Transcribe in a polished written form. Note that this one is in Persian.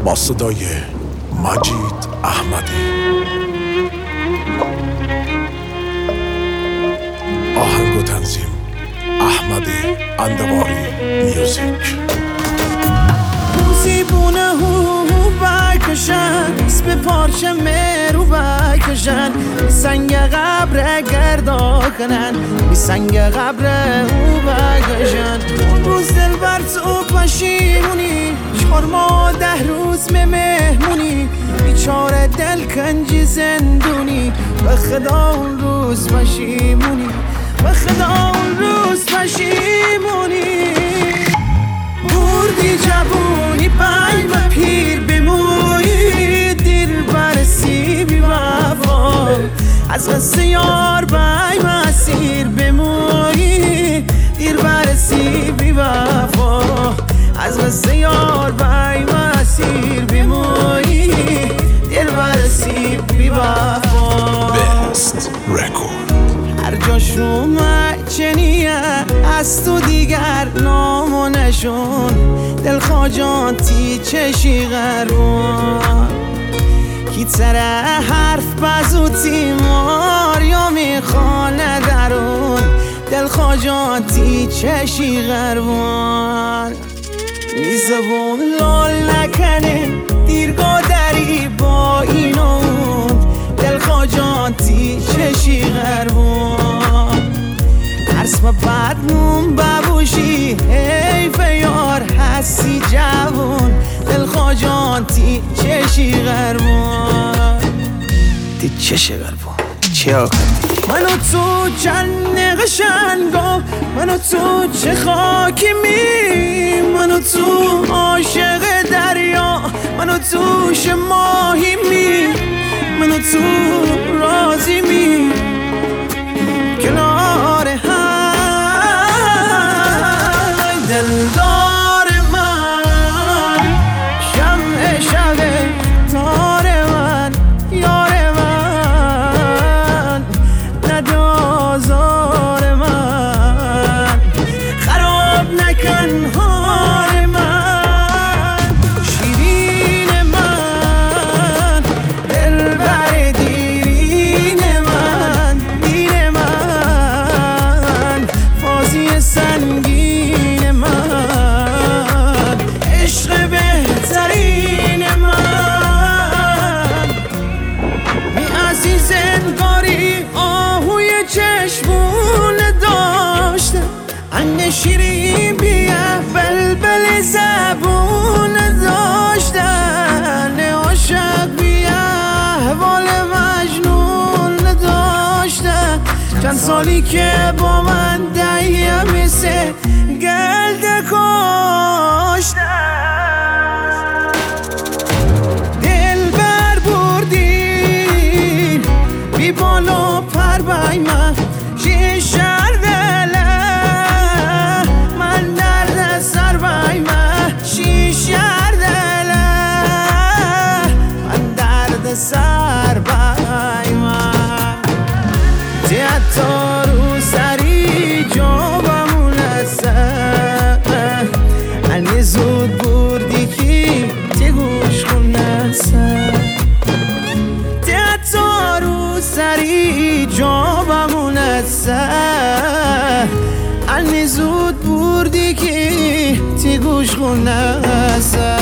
با صدای مجید احمدی. آهنگ و تنظیم احمدی اندواری میوزیک. موسیبونه هو بکشن اسم پارچه مرو بکشن بی سنگ قبر گردا کنن بی سنگ قبر او بکشن. اون روز دل بر تو پشیمونی 4 ماه 10 روز مهمونی بیچاره دل کنجی زندونی به خدا اون روز پشیمونی به خدا اون روز پشیمونی. بردی جوونی بایم پیر بمویی دیر برسی بی وفا از قصه یار بایم اسیر بمویی دیر برسی بی وفا از قصه یار بایم اسیر بمویی دیر برسی بی وفا. بست رکورد هر جاش اومد چنیه از تو دیگر نام و نشون دل خواجانتی چشی غربون کی تره حرف بزوتی مار یا میخوانه درون دل خواجانتی چشی غربون. میزبون لال نکنه دیرگاه دری با این و اون دل خواجانتی چشی غربون. ترس و بدنون ببوشی حیف یار هستی جوون دل خواجانتی چشی غربون. تی چشی غربون چیا کردی؟ منو تو چند قشنگا منو تو چه خاکی می منو تو عاشق دریا منو توش ماهی می منو تو راضی می کنار هم دلدار من شمع شب تار من یار من ندازار من خراب نکن حال من شیرین من دلبر دیرین من دین من فازی سنگین من عشق بهترین من می عزیز انگاری آهوی چشمون داشته انگ شیرین بیه بلبل زبون داشتن عاشق بیه احوال مجنون داشتن چند سالی که با من دهیه مثل گلد کاشتن دل بر بردین بی بال و پر بای من شیشر دله من درد سر بای من شیشر دله من درد سر بای من تیتا رو سری جابمون هستن هنی زود بردی کی تی گوش خون هستن تیتا رو سری جابمون هستن هنی زود بردی کی تی گوش خون هستن.